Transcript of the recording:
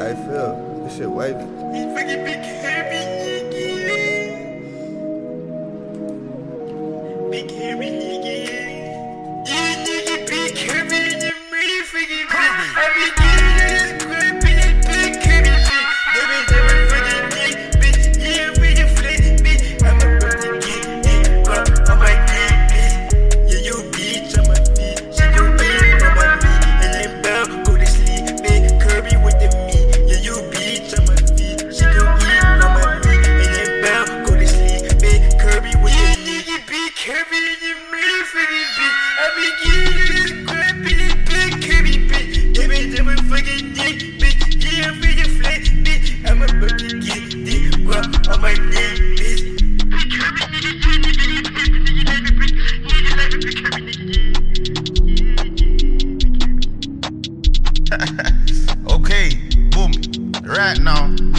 I feel this shit wavy. Big heavy, big heavy, big heavy, me freaking big. I be getting this gripping, big heavy, never freaking big, yeah, freaking flat, big. I'm about to get it, bro. On my dick, yeah, you bitch on my feet. She gon' be on my feet, and then bow, go to sleep, big Kirby with the meat. Yeah, you bitch on my feet. She gon' eat on my meat, and then bow, go to sleep, big Kirby with the meat. Big Kirby, you me freaking big. I be getting this gripping, big Kirby, big. Never freaking dick, big. Yeah, freaking flat, big. I'm about to get dick, bro. On my dick, bitch. Big Kirby, nigga like a big Kirby, Okay, boom, right now.